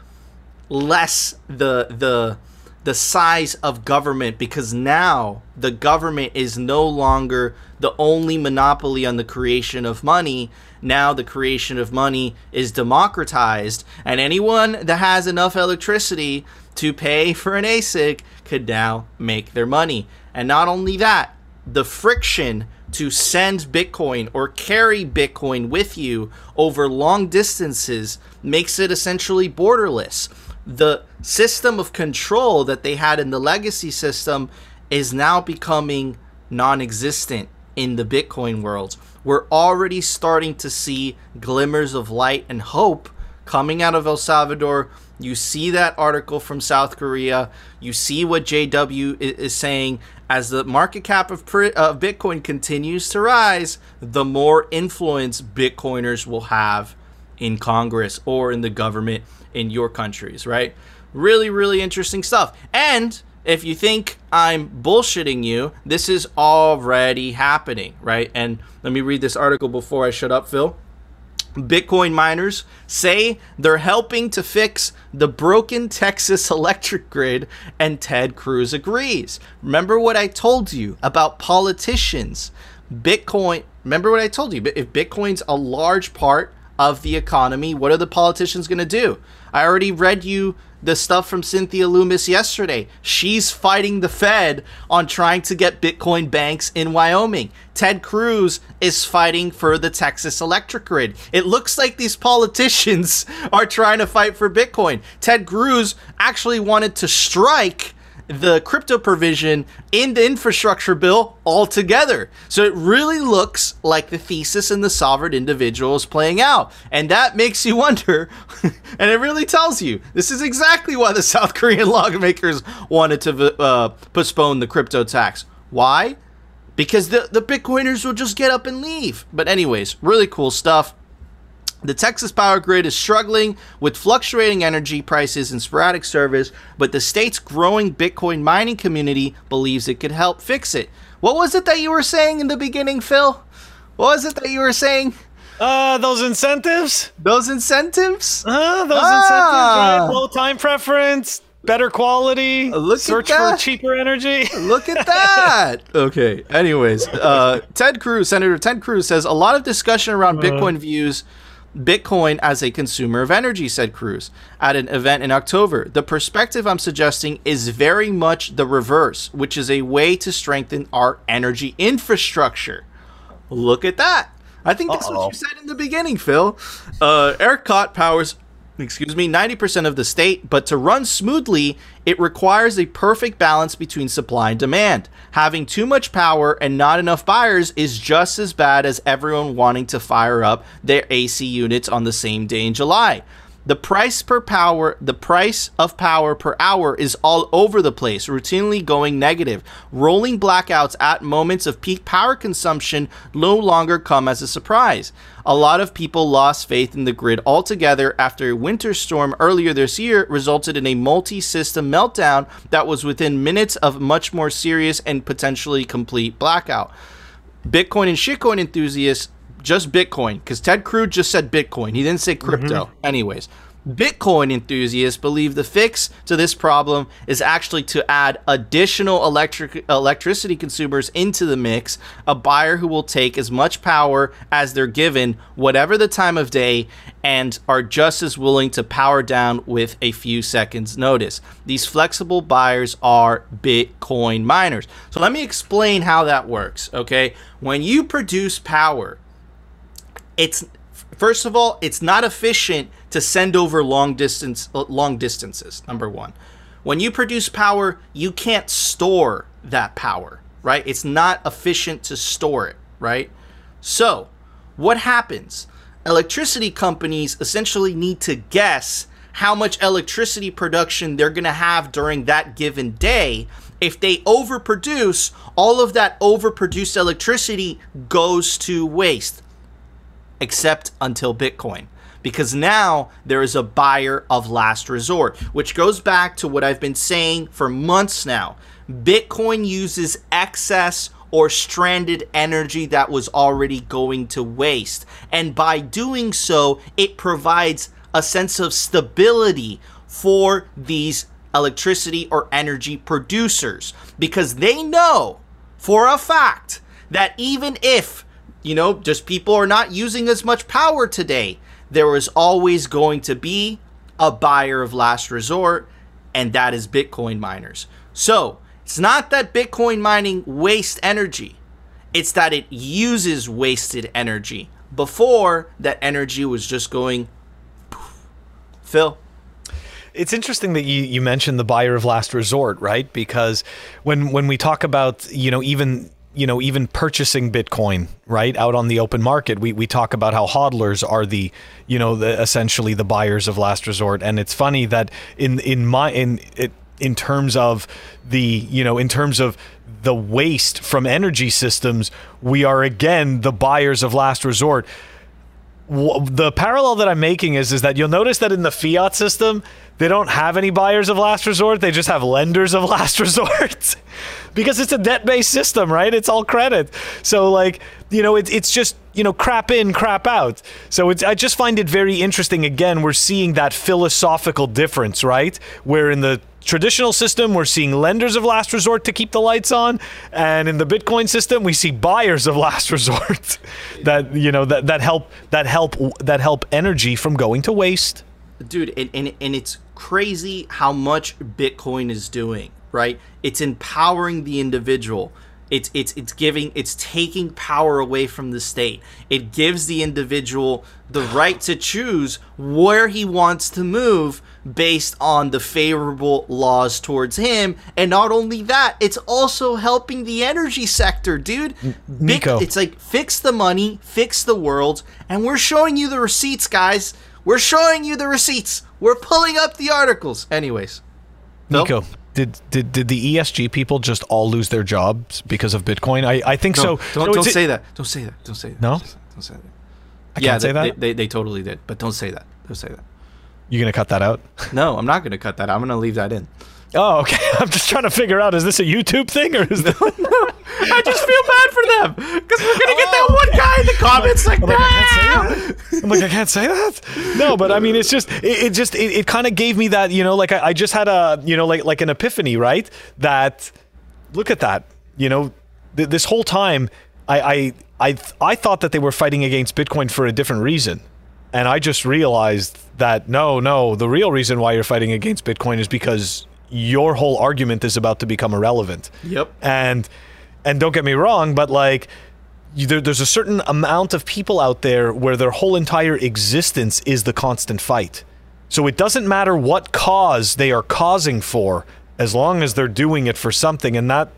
less the size of government, because now the government is no longer the only monopoly on the creation of money. Now the creation of money is democratized, and anyone that has enough electricity to pay for an ASIC could now make their money. And not only that, the friction to send Bitcoin or carry Bitcoin with you over long distances makes it essentially borderless. The system of control that they had in the legacy system is now becoming non-existent in the Bitcoin world. We're already starting to see glimmers of light and hope coming out of El Salvador. You see that article from South Korea. You see what JW is saying. As the market cap of Bitcoin continues to rise, the more influence Bitcoiners will have in Congress or in the government in your countries, right? Really, really interesting stuff. And if you think I'm bullshitting you, this is already happening, right? And let me read this article before I shut up, Phil. Bitcoin miners say they're helping to fix the broken Texas electric grid, and Ted Cruz agrees. Remember what I told you about politicians? Bitcoin, remember what I told you? If Bitcoin's a large part of the economy, what are the politicians going to do? I already read you the stuff from Cynthia Loomis yesterday. She's fighting the Fed on trying to get Bitcoin banks in Wyoming. Ted Cruz is fighting for the Texas electric grid. It looks like these politicians are trying to fight for Bitcoin. Ted Cruz actually wanted to strike the crypto provision in the infrastructure bill altogether. So it really looks like the thesis in the sovereign individual is playing out. And that makes you wonder, and it really tells you, this is exactly why the South Korean lawmakers wanted to postpone the crypto tax. Why? Because the Bitcoiners will just get up and leave. But anyways, really cool stuff. The Texas power grid is struggling with fluctuating energy prices and sporadic service, but the state's growing Bitcoin mining community believes it could help fix it. What was it that you were saying in the beginning, Phil? What was it that you were saying? Those incentives? Those incentives? Incentives, right? Low time preference, better quality, search for cheaper energy. Look at that. Okay. Anyways, Senator Ted Cruz says a lot of discussion around Bitcoin views Bitcoin as a consumer of energy, said Cruz at an event in October. The perspective I'm suggesting is very much the reverse, which is a way to strengthen our energy infrastructure. Look at that. I think that's what you said in the beginning, Phil. ERCOT powers 90% of the state, but to run smoothly, it requires a perfect balance between supply and demand. Having too much power and not enough buyers is just as bad as everyone wanting to fire up their AC units on the same day in July. The price of power per hour is all over the place, routinely going negative. Rolling blackouts at moments of peak power consumption no longer come as a surprise. A lot of people lost faith in the grid altogether after a winter storm earlier this year resulted in a multi-system meltdown that was within minutes of much more serious and potentially complete blackout. Bitcoin and shitcoin enthusiasts, just Bitcoin, because Ted Cruz just said Bitcoin. He didn't say crypto. Anyways, Bitcoin enthusiasts believe the fix to this problem is actually to add additional electricity consumers into the mix, a buyer who will take as much power as they're given, whatever the time of day, and are just as willing to power down with a few seconds notice. These flexible buyers are Bitcoin miners. So let me explain how that works, okay? When you produce power, first of all, it's not efficient to send over long distances, number one. When you produce power, you can't store that power, right? It's not efficient to store it, right? So, what happens? Electricity companies essentially need to guess how much electricity production they're going to have during that given day. If they overproduce, all of that overproduced electricity goes to waste. Except until Bitcoin, because now there is a buyer of last resort, which goes back to what I've been saying for months now. Bitcoin uses excess or stranded energy that was already going to waste. And by doing so, it provides a sense of stability for these electricity or energy producers, because they know for a fact that even if just people are not using as much power today, there is always going to be a buyer of last resort, and that is Bitcoin miners. So it's not that Bitcoin mining wastes energy. It's that it uses wasted energy. Before, that energy was just going poof. Phil? It's interesting that you mentioned the buyer of last resort, right? Because when we talk about, even purchasing Bitcoin, right, out on the open market, we talk about how hodlers are essentially the buyers of last resort. And it's funny that in terms of the waste from energy systems, we are again the buyers of last resort. The parallel that I'm making is that you'll notice that in the fiat system, they don't have any buyers of last resort. They just have lenders of last resort because it's a debt-based system, right? It's all credit. So it's just, crap in, crap out. So I just find it very interesting. Again, we're seeing that philosophical difference, right? Where in the traditional system, we're seeing lenders of last resort to keep the lights on, and in the Bitcoin system, we see buyers of last resort that help energy from going to waste. Dude, and it's crazy how much Bitcoin is doing, right? It's empowering the individual. It's taking power away from the state. It gives the individual the right to choose where he wants to move based on the favorable laws towards him. And not only that, it's also helping the energy sector, dude. Nico. It's like, fix the money, fix the world, and we're showing you the receipts, guys. We're showing you the receipts. We're pulling up the articles. Anyways. Nico. Did the ESG people just all lose their jobs because of Bitcoin? I think no, so. Don't say that. Don't say that. Don't say that. No? Don't say that. I can't say that? They totally did, but don't say that. Don't say that. You gonna cut that out? No, I'm not gonna cut that. I'm gonna leave that in. Oh, okay. I'm just trying to figure out, is this a YouTube thing or is this... No, I just feel bad for them because we're gonna get that one guy in the comments like, I can't say that. No, but I mean, it's just, it kind of gave me that, like I just had a, like an epiphany, right? That, look at that, this whole time, I thought that they were fighting against Bitcoin for a different reason. And I just realized that, no, the real reason why you're fighting against Bitcoin is because your whole argument is about to become irrelevant. Yep. And don't get me wrong, but like, there's a certain amount of people out there where their whole entire existence is the constant fight. So it doesn't matter what cause they are causing for, as long as they're doing it for something. And that,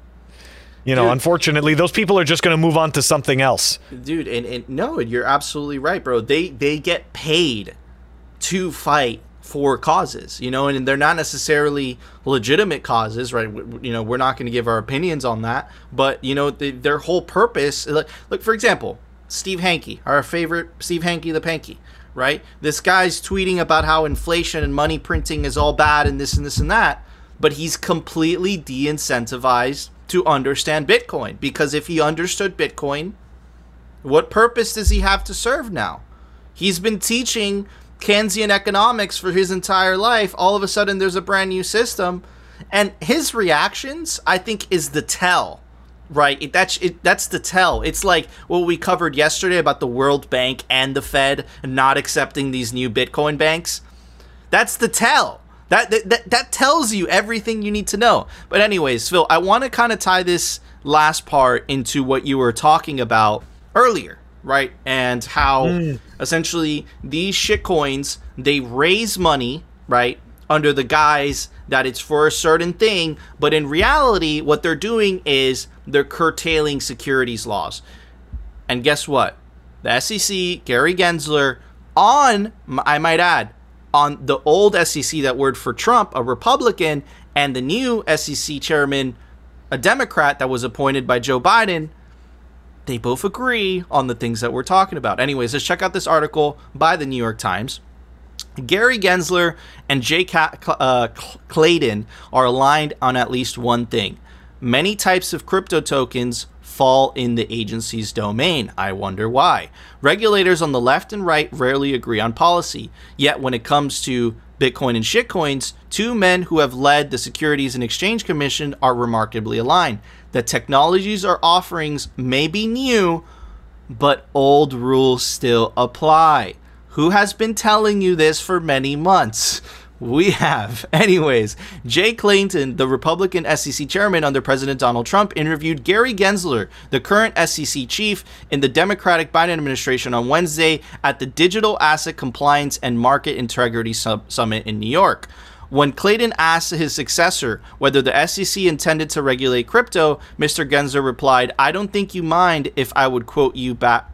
Dude, unfortunately, those people are just going to move on to something else. Dude, and no, you're absolutely right, bro. They get paid to fight for causes, and they're not necessarily legitimate causes, right? We're not going to give our opinions on that, but their whole purpose, look, for example, Steve Hanke, our favorite Steve Hanke the Panky, right? This guy's tweeting about how inflation and money printing is all bad and this and this and that, but he's completely de-incentivized to understand Bitcoin, because if he understood Bitcoin, what purpose does he have to serve now? He's been teaching Keynesian economics for his entire life. All of a sudden there's a brand new system, and his reactions, I think, is the tell, right? That's the tell. It's like what we covered yesterday about the World Bank and the Fed not accepting these new Bitcoin banks. That's the tell. That tells you everything you need to know. But anyways, Phil, I want to kind of tie this last part into what you were talking about earlier, right? And how essentially these shitcoins, they raise money, right, under the guise that it's for a certain thing, but in reality, what they're doing is they're curtailing securities laws. And guess what? The SEC, Gary Gensler, I might add, on the old SEC that worked for Trump, a Republican, and the new SEC chairman, a Democrat that was appointed by Joe Biden, they both agree on the things that we're talking about. Anyways, let's check out this article by the New York Times. Gary Gensler and Jay Clayton are aligned on at least one thing. Many types of crypto tokens fall in the agency's domain. I wonder why. Regulators on the left and right rarely agree on policy. Yet when it comes to Bitcoin and shitcoins, two men who have led the Securities and Exchange Commission are remarkably aligned. The technologies or offerings may be new, but old rules still apply. Who has been telling you this for many months? We have. Anyways, Jay Clayton, the Republican SEC chairman under President Donald Trump, interviewed Gary Gensler, the current SEC chief, in the Democratic Biden administration on Wednesday at the Digital Asset Compliance and Market Integrity Summit in New York. When Clayton asked his successor whether the SEC intended to regulate crypto, Mr. Gensler replied, "I don't think you mind if I would quote you back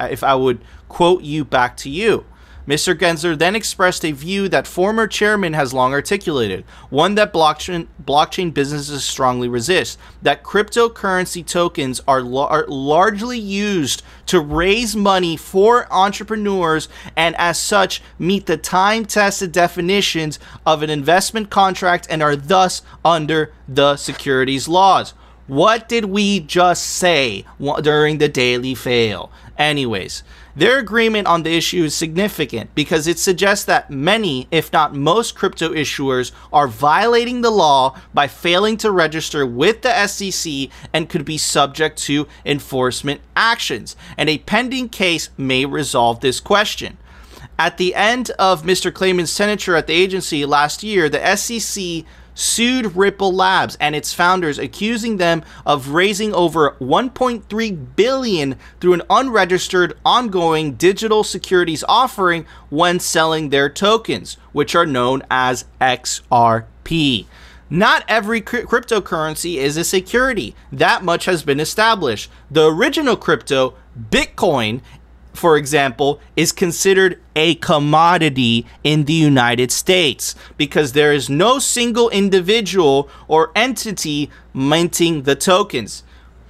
to you." Mr. Gensler then expressed a view that former chairman has long articulated, one that blockchain businesses strongly resist, that cryptocurrency tokens are largely used to raise money for entrepreneurs and as such meet the time-tested definitions of an investment contract and are thus under the securities laws. What did we just say during the Daily Fail? Anyways, Their agreement on the issue is significant because it suggests that many, if not most, crypto issuers are violating the law by failing to register with the SEC and could be subject to enforcement actions. And a pending case may resolve this question. At the end of Mr. Clayman's tenure at the agency last year, the SEC sued Ripple Labs and its founders, accusing them of raising over $1.3 billion through an unregistered, ongoing digital securities offering when selling their tokens, which are known as XRP. Not every cryptocurrency is a security. That much has been established. The original crypto, Bitcoin, for example, is considered a commodity in the United States because there is no single individual or entity minting the tokens.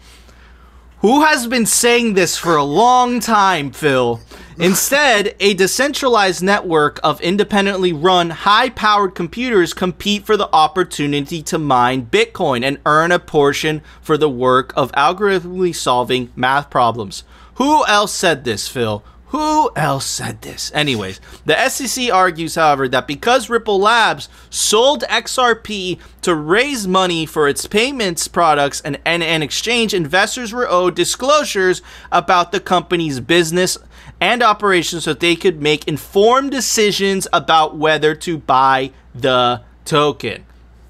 Who has been saying this for a long time, Phil? Instead, a decentralized network of independently run, high-powered computers compete for the opportunity to mine Bitcoin and earn a portion for the work of algorithmically solving math problems. Who else said this, Phil? Who else said this? Anyways, the SEC argues, however, that because Ripple Labs sold XRP to raise money for its payments products and in exchange, investors were owed disclosures about the company's business and operations so they could make informed decisions about whether to buy the token.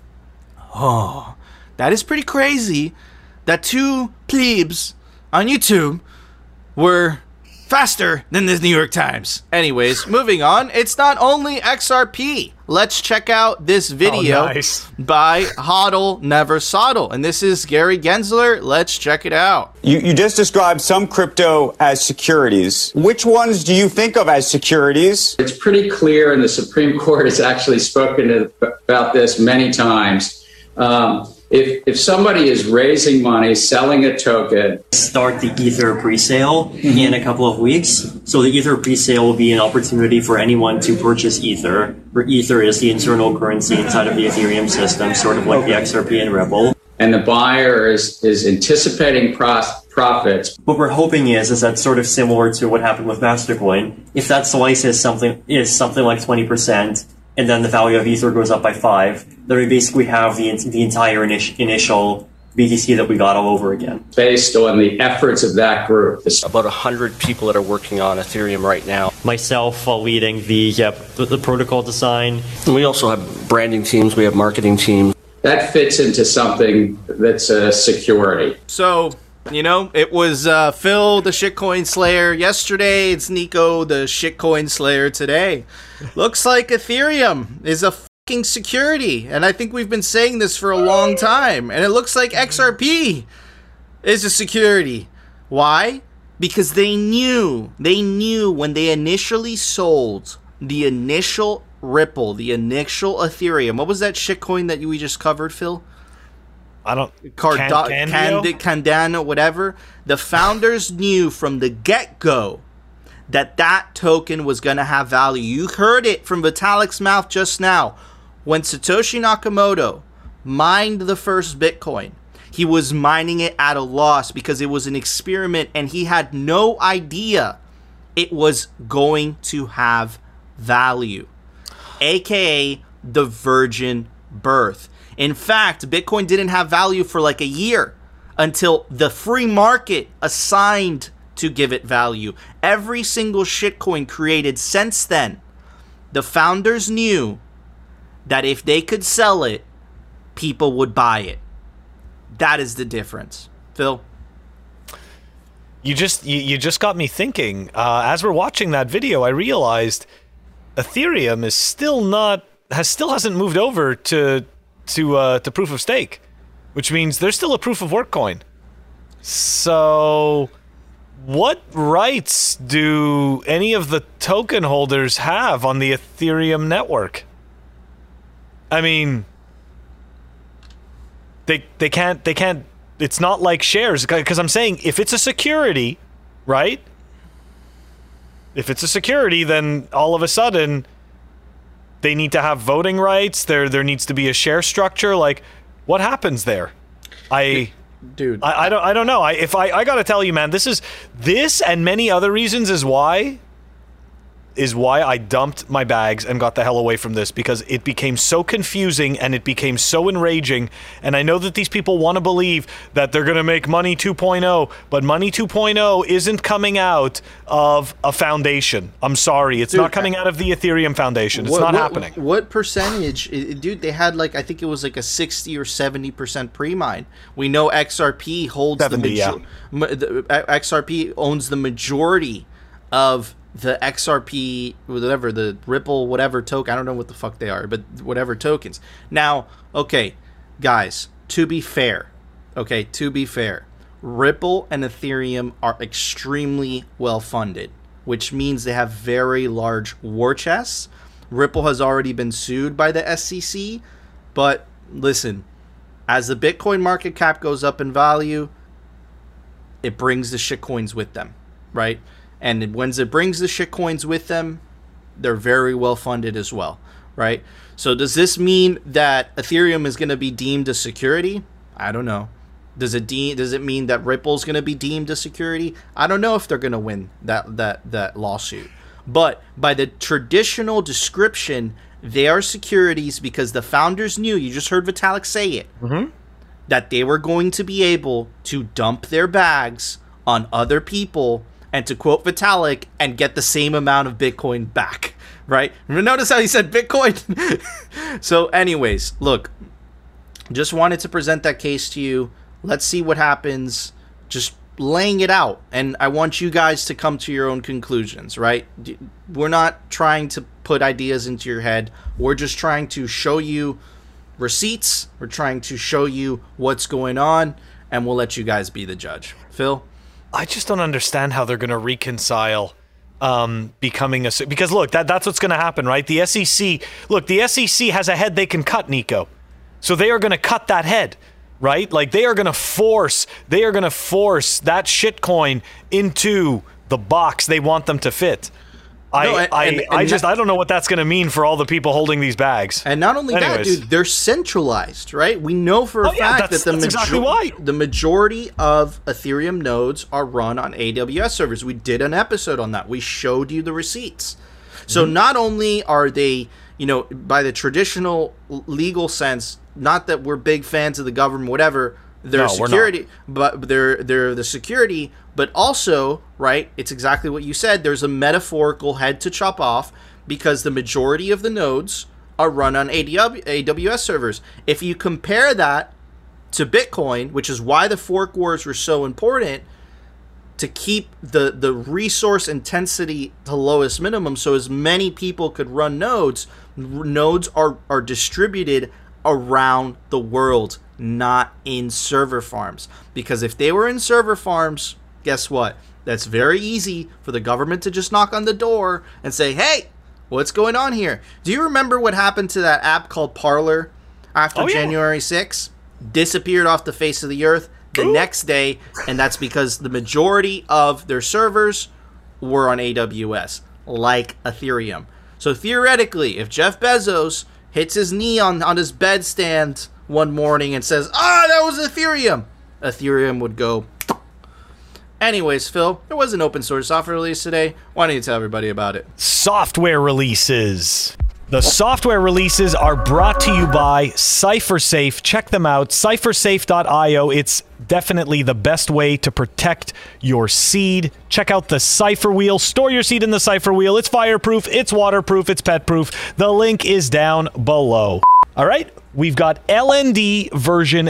Oh, that is pretty crazy that two plebes on YouTube were faster than the New York Times. Anyways, moving on. It's not only XRP. Let's check out this video by Hodl Never Sodl. And this is Gary Gensler. Let's check it out. You just described some crypto as securities. Which ones do you think of as securities? It's pretty clear, and the Supreme Court has actually spoken about this many times. If somebody is raising money, selling a token, start the Ether presale in a couple of weeks. So the Ether presale will be an opportunity for anyone to purchase Ether, where Ether is the internal currency inside of the Ethereum system, sort of like the XRP and Ripple. And the buyer is anticipating profits. What we're hoping is that sort of similar to what happened with Mastercoin. If that slice is something like 20%, and then the value of Ether goes up by 5, then we basically have the entire initial BTC that we got all over again. Based on the efforts of that group. About 100 people that are working on Ethereum right now. Myself leading the protocol design. And we also have branding teams, we have marketing teams. That fits into something that's a security. So, you know, it was Phil, the shitcoin slayer yesterday. It's Nico, the shitcoin slayer today. Looks like Ethereum is a fucking security. And I think we've been saying this for a long time. And it looks like XRP is a security. Why? Because they knew when they initially sold the initial Ripple, the initial Ethereum. What was that shitcoin that we just covered, Phil? I don't... Cardano, whatever. The founders knew from the get-go that token was going to have value. You heard it from Vitalik's mouth just now. When Satoshi Nakamoto mined the first Bitcoin, he was mining it at a loss because it was an experiment and he had no idea it was going to have value, aka the virgin birth. In fact, Bitcoin didn't have value for like a year until the free market assigned to give it value. Every single shitcoin created since then, the founders knew that if they could sell it, people would buy it. That is the difference. Phil? You just got me thinking. As we're watching that video, I realized Ethereum is still hasn't moved over to proof of stake, which means there's still a proof of work coin. So what rights do any of the token holders have on the Ethereum network? I mean, they can't, it's not like shares, because I'm saying if it's a security, right? If it's a security, then all of a sudden they need to have voting rights. There needs to be a share structure. Like, what happens there? dude. I don't know. I got to tell you, man, this and many other reasons is why I dumped my bags and got the hell away from this, because it became so confusing and it became so enraging. And I know that these people want to believe that they're going to make Money 2.0, but Money 2.0 isn't coming out of a foundation. I'm sorry. It's not coming out of the Ethereum Foundation. It's not happening. What percentage? Dude, they had like, I think it was like a 60 or 70% pre-mine. We know XRP holds 70, XRP owns the majority of the XRP, whatever, the Ripple, whatever token. I don't know what the fuck they are, but whatever tokens. Now, okay, guys, to be fair, Ripple and Ethereum are extremely well funded, which means they have very large war chests. Ripple has already been sued by the SEC, but listen, as the Bitcoin market cap goes up in value, it brings the shitcoins with them, right? And when it brings the shitcoins with them, they're very well funded as well, right? So does this mean that Ethereum is going to be deemed a security? I don't know. Does it mean that Ripple's going to be deemed a security? I don't know if they're going to win that lawsuit. But by the traditional description, they are securities because the founders knew, you just heard Vitalik say it, that they were going to be able to dump their bags on other people and, to quote Vitalik, and get the same amount of Bitcoin back, right? Notice how he said Bitcoin? So anyways, look, just wanted to present that case to you. Let's see what happens. Just laying it out. And I want you guys to come to your own conclusions, right? We're not trying to put ideas into your head. We're just trying to show you receipts. We're trying to show you what's going on, and we'll let you guys be the judge. Phil? I just don't understand how they're going to reconcile becoming because look, that's what's going to happen, right? The SEC has a head they can cut, Nico. So they are going to cut that head, right? Like they are going to force that shitcoin into the box they want them to fit. I don't know what that's going to mean for all the people holding these bags. And not only that, dude, they're centralized, right? We know for a fact that the majority of Ethereum nodes are run on AWS servers. We did an episode on that. We showed you the receipts. So not only are they, by the traditional legal sense, not that we're big fans of the government, whatever, they're security, but they're the security, but also, right, it's exactly what you said, there's a metaphorical head to chop off because the majority of the nodes are run on AWS servers. If you compare that to Bitcoin, which is why the fork wars were so important, to keep the resource intensity to lowest minimum so as many people could run nodes are distributed around the world, not in server farms. Because if they were in server farms, guess what? That's very easy for the government to just knock on the door and say, hey, what's going on here? Do you remember what happened to that app called Parler after January 6th? Disappeared off the face of the earth the next day, and that's because the majority of their servers were on AWS, like Ethereum. So theoretically, if Jeff Bezos hits his knee on his bedstand one morning and says, that was Ethereum would go. Anyways, Phil, there was an open source software release today. Why don't you tell everybody about it? Software releases. The software releases are brought to you by CipherSafe. Check them out, cyphersafe.io. It's definitely the best way to protect your seed. Check out the Cypher Wheel. Store your seed in the Cypher Wheel. It's fireproof, it's waterproof, it's pet-proof. The link is down below. All right, we've got LND version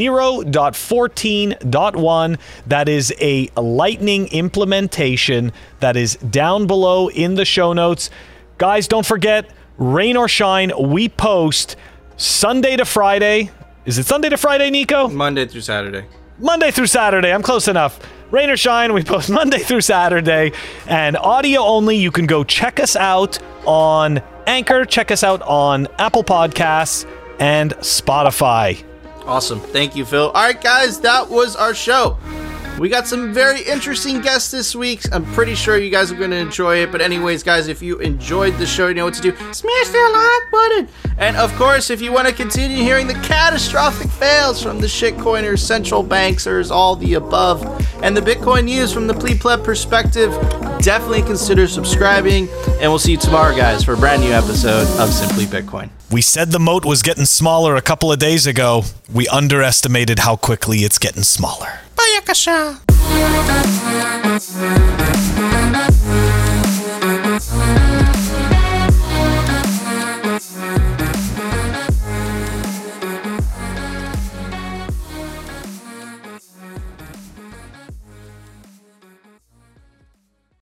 0.14.1. That is a Lightning implementation that is down below in the show notes. Guys, don't forget, rain or shine, we post Sunday to Friday. Is it Sunday to Friday, Nico? Monday through Saturday. Monday through Saturday. I'm close enough. Rain or shine, we post Monday through Saturday. And audio only, you can go check us out on Anchor. Check us out on Apple Podcasts and Spotify. Awesome. Thank you, Phil. All right, guys, that was our show. We got some very interesting guests this week. I'm pretty sure you guys are going to enjoy it. But anyways, guys, if you enjoyed the show, you know what to do. Smash that like button. And of course, if you want to continue hearing the catastrophic fails from the shitcoiners, central bankers, all the above, and the Bitcoin news from the pleb perspective, definitely consider subscribing. And we'll see you tomorrow, guys, for a brand new episode of Simply Bitcoin. We said the moat was getting smaller a couple of days ago. We underestimated how quickly it's getting smaller. Bye, Akasha.